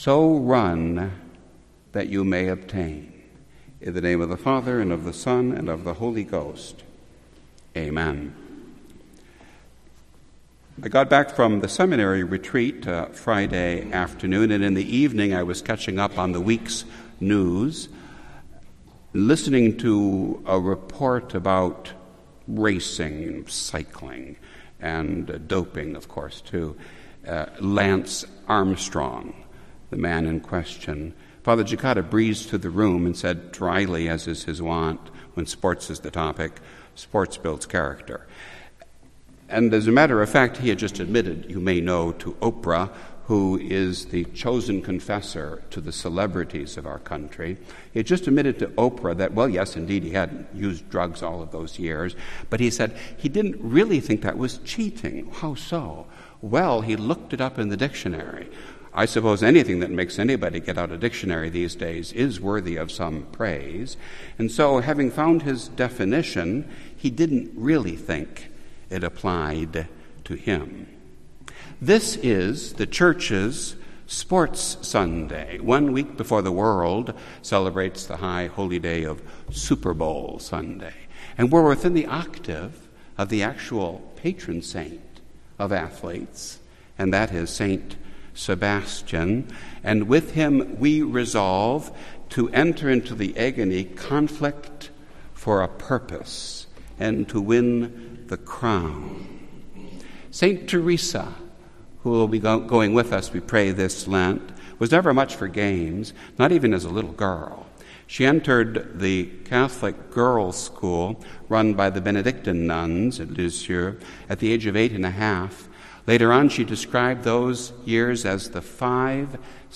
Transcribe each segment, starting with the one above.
so run that you may obtain. In the name of the Father, and of the Son, and of the Holy Ghost. Amen. I got back from the seminary retreat Friday afternoon, and in the evening I was catching up on the week's news, listening to a report about racing, cycling, and doping, of course, too. Lance Armstrong, the man in question. Father Giacata breezed through the room and said dryly, as is his wont when sports is the topic, sports builds character. And as a matter of fact, he had just admitted, you may know, to Oprah, who is the chosen confessor to the celebrities of our country. He had just admitted to Oprah that, well, yes, indeed, he had used drugs all of those years, but he said he didn't really think that was cheating. How so? Well, he looked it up in the dictionary. I suppose anything that makes anybody get out a dictionary these days is worthy of some praise. And so, having found his definition, he didn't really think it applied to him. This is the Church's Sports Sunday, 1 week before the world celebrates the high holy day of Super Bowl Sunday. And we're within the octave of the actual patron saint of athletes, and that is Saint Sebastian. And with him we resolve to enter into the agony conflict for a purpose and to win the crown. Saint Teresa, who will be going with us, we pray, this Lent, was never much for games, not even as a little girl. She entered the Catholic girls' school run by the Benedictine nuns at Lisieux at the age of 8.5. Later on, she described those years as the 5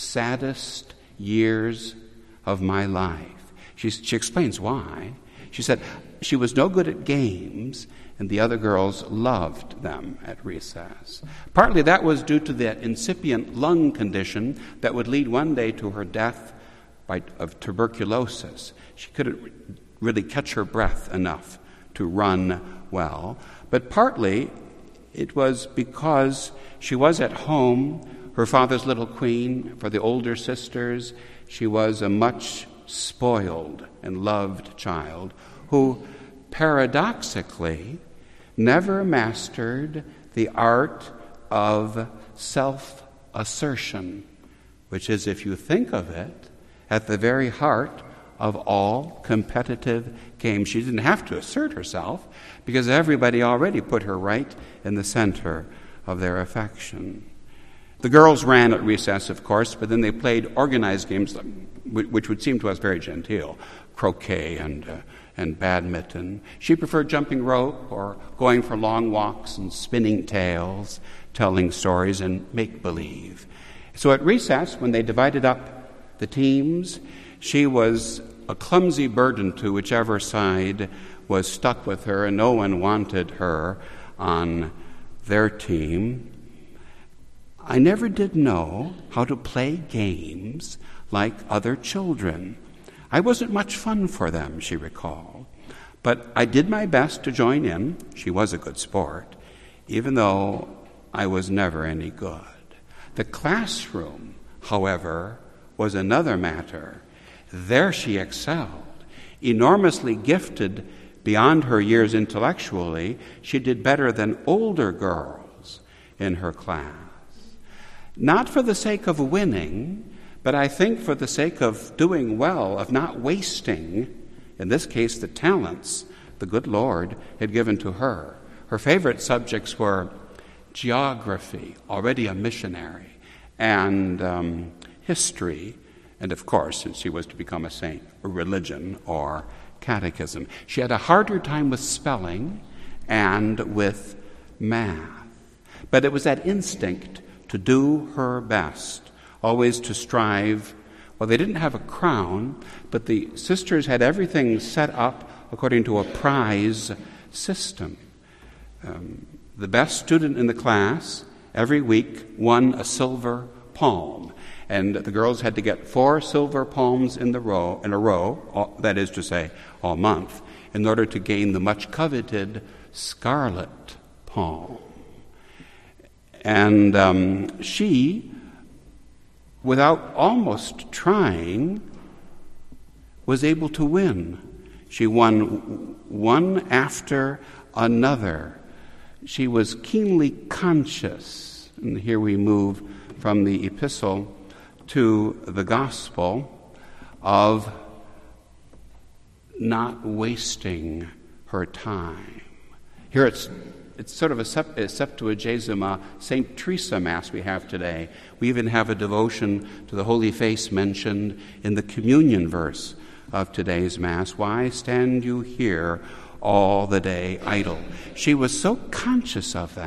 saddest years of my life. She explains why. She said she was no good at games, and the other girls loved them at recess. Partly that was due to that incipient lung condition that would lead one day to her death of tuberculosis. She couldn't really catch her breath enough to run well. But partly it was because she was at home, her father's little queen. For the older sisters, she was a much spoiled and loved child who paradoxically never mastered the art of self-assertion, which is, if you think of it, at the very heart of all competitive games. She didn't have to assert herself because everybody already put her right in the center of their affection. The girls ran at recess, of course, but then they played organized games, which would seem to us very genteel, croquet and badminton. She preferred jumping rope or going for long walks and spinning tales, telling stories and make-believe. So at recess, when they divided up the teams, she was a clumsy burden to whichever side was stuck with her, and no one wanted her on their team. I never did know how to play games like other children. I wasn't much fun for them, she recalled. But I did my best to join in. She was a good sport, even though I was never any good. The classroom, however, was another matter. There she excelled. Enormously gifted beyond her years intellectually, she did better than older girls in her class. Not for the sake of winning, but I think for the sake of doing well, of not wasting, in this case, the talents the good Lord had given to her. Her favorite subjects were geography, already a missionary, and history, and of course, since she was to become a saint, religion or catechism. She had a harder time with spelling and with math. But it was that instinct to do her best, always to strive. Well, they didn't have a crown, but the sisters had everything set up according to a prize system. The best student in the class every week won a silver palm, and the girls had to get 4 silver palms in a row, that is to say, all month, in order to gain the much coveted scarlet palm. And she without almost trying, was able to win. She won one after another. She was keenly conscious, and here we move from the epistle to the gospel, of not wasting her time. Here it's sort of a Septuagesima St. Teresa Mass we have today. We even have a devotion to the Holy Face mentioned in the communion verse of today's Mass. Why stand you here all the day idle? She was so conscious of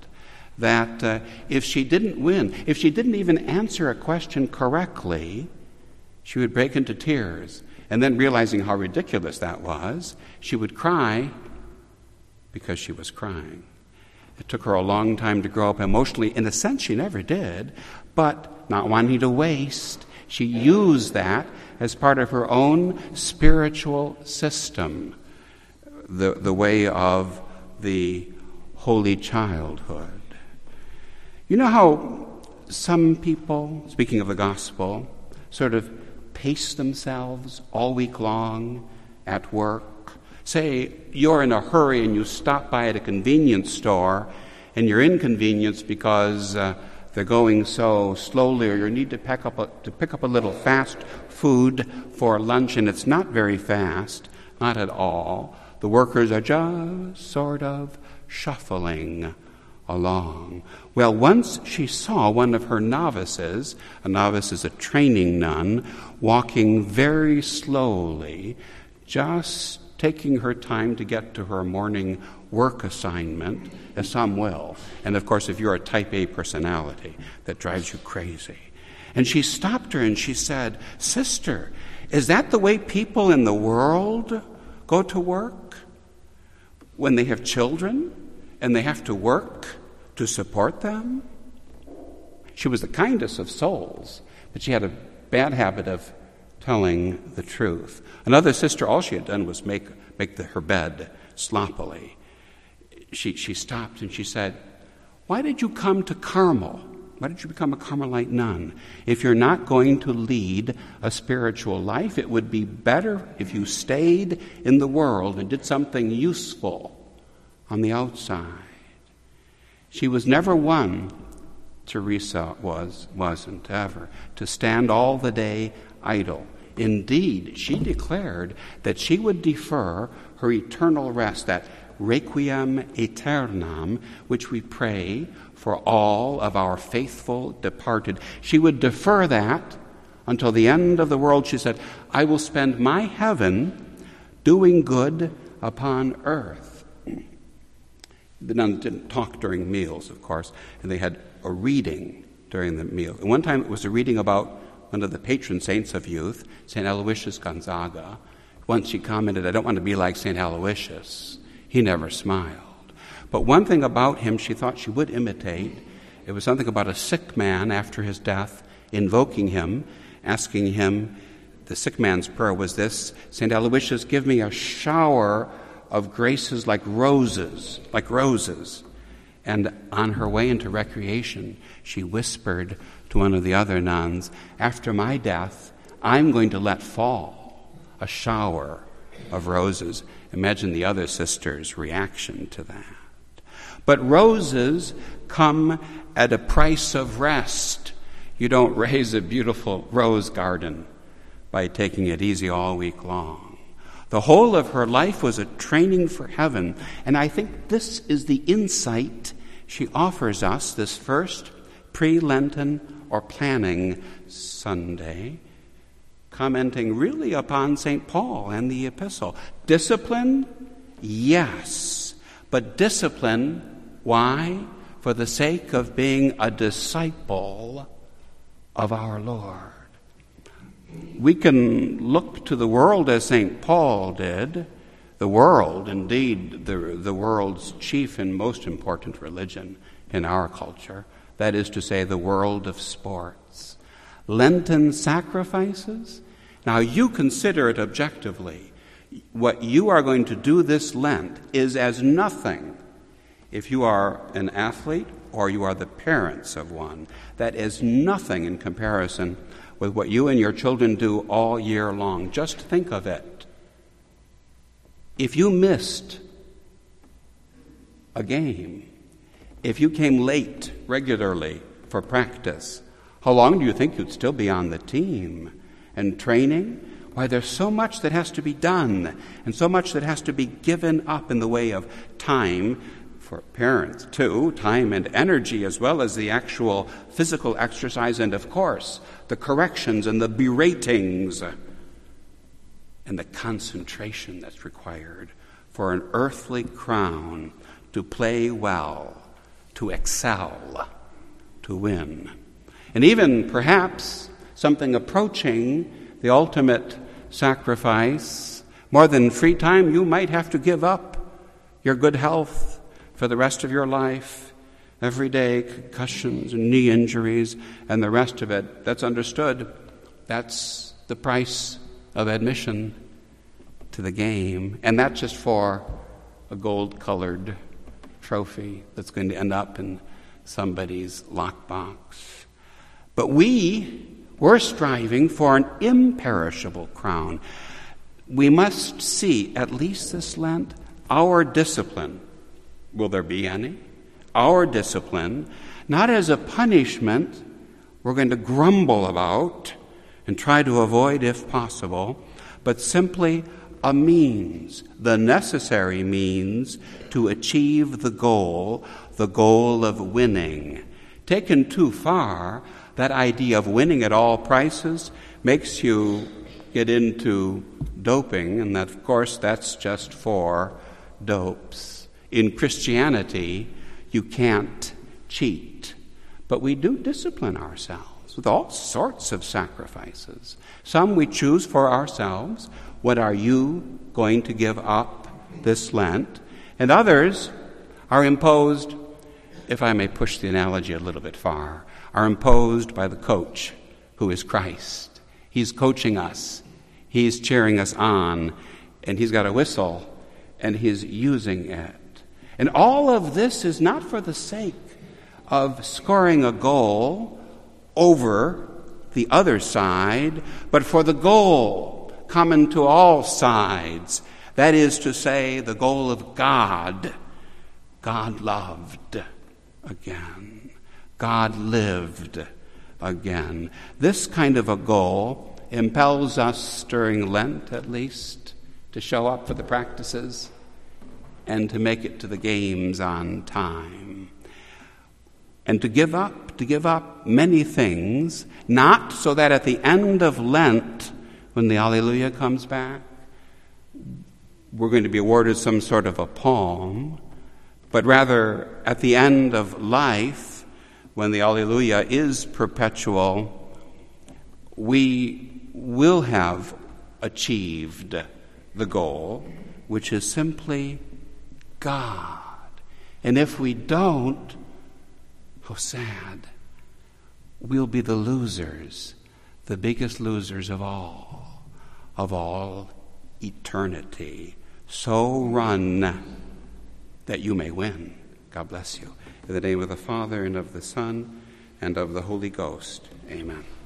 that if she didn't win, if she didn't even answer a question correctly, she would break into tears. And then, realizing how ridiculous that was, she would cry because she was crying. It took her a long time to grow up emotionally. In a sense, she never did, but not wanting to waste, she used that as part of her own spiritual system, the way of the holy childhood. You know how some people, speaking of the gospel, sort of pace themselves all week long at work? Say you're in a hurry and you stop by at a convenience store and you're inconvenienced because they're going so slowly, or you need to pick up a little fast food for lunch, and it's not very fast, not at all. The workers are just sort of shuffling along. Well, once she saw one of her novices, a novice is a training nun, walking very slowly, just taking her time to get to her morning work assignment, as some will. And of course, if you're a type A personality, that drives you crazy. And she stopped her and she said, "Sister, is that the way people in the world go to work? When they have children and they have to work to support them?" She was the kindest of souls, but she had a bad habit of telling the truth. Another sister, all she had done was make her bed sloppily. She stopped and she said, "Why did you come to Carmel? Why did you become a Carmelite nun? If you're not going to lead a spiritual life, it would be better if you stayed in the world and did something useful on the outside." She was never one, Teresa wasn't ever, to stand all the day idle. Indeed, she declared that she would defer her eternal rest, that requiem aeternam, which we pray for all of our faithful departed. She would defer that until the end of the world. She said, "I will spend my heaven doing good upon earth." The nuns didn't talk during meals, of course, and they had a reading during the meal. And one time it was a reading about one of the patron saints of youth, St. Aloysius Gonzaga. Once she commented, "I don't want to be like St. Aloysius. He never smiled." But one thing about him she thought she would imitate. It was something about a sick man after his death, invoking him, asking him, the sick man's prayer was this: "St. Aloysius, give me a shower of graces like roses. And on her way into recreation, she whispered to one of the other nuns, "After my death, I'm going to let fall a shower of roses." Imagine the other sister's reaction to that. But roses come at a price of rest. You don't raise a beautiful rose garden by taking it easy all week long. The whole of her life was a training for heaven, and I think this is the insight she offers us this first pre-Lenten or planning Sunday, commenting really upon St. Paul and the epistle. Discipline, yes, but discipline, why? For the sake of being a disciple of our Lord. We can look to the world as St. Paul did. The world, indeed, the world's chief and most important religion in our culture, that is to say, the world of sports. Lenten sacrifices? Now, you consider it objectively. What you are going to do this Lent is as nothing if you are an athlete or you are the parents of one. That is nothing in comparison with what you and your children do all year long. Just think of it. If you missed a game, if you came late regularly for practice, how long do you think you'd still be on the team? And training? Why, there's so much that has to be done and so much that has to be given up in the way of time for parents, too, time and energy, as well as the actual physical exercise and, of course, the corrections and the beratings and the concentration that's required for an earthly crown to play well, to excel, to win. And even perhaps something approaching the ultimate sacrifice, more than free time, you might have to give up your good health for the rest of your life, every day concussions and knee injuries and the rest of it. That's understood. That's the price of admission to the game. And that's just for a gold-colored trophy that's going to end up in somebody's lockbox. But we're striving for an imperishable crown. We must see, at least this Lent, our discipline. Will there be any? Our discipline, not as a punishment we're going to grumble about and try to avoid if possible, but simply a means, the necessary means to achieve the goal of winning. Taken too far, that idea of winning at all prices makes you get into doping, and that, of course, that's just for dopes. In Christianity, you can't cheat, but we do discipline ourselves with all sorts of sacrifices. Some we choose for ourselves. What are you going to give up this Lent? And others are imposed, if I may push the analogy a little bit far, are imposed by the coach, who is Christ. He's coaching us. He's cheering us on, and he's got a whistle, and he's using it. And all of this is not for the sake of scoring a goal over the other side, but for the goal common to all sides. That is to say, the goal of God. God loved again. God lived again. This kind of a goal impels us during Lent, at least, to show up for the practices and to make it to the games on time. And to give up many things, not so that at the end of Lent, when the Alleluia comes back, we're going to be awarded some sort of a palm, but rather at the end of life, when the Alleluia is perpetual, we will have achieved the goal, which is simply God. And if we don't, how sad, we'll be the losers, the biggest losers of all eternity. So run that you may win. God bless you. In the name of the Father, and of the Son, and of the Holy Ghost. Amen.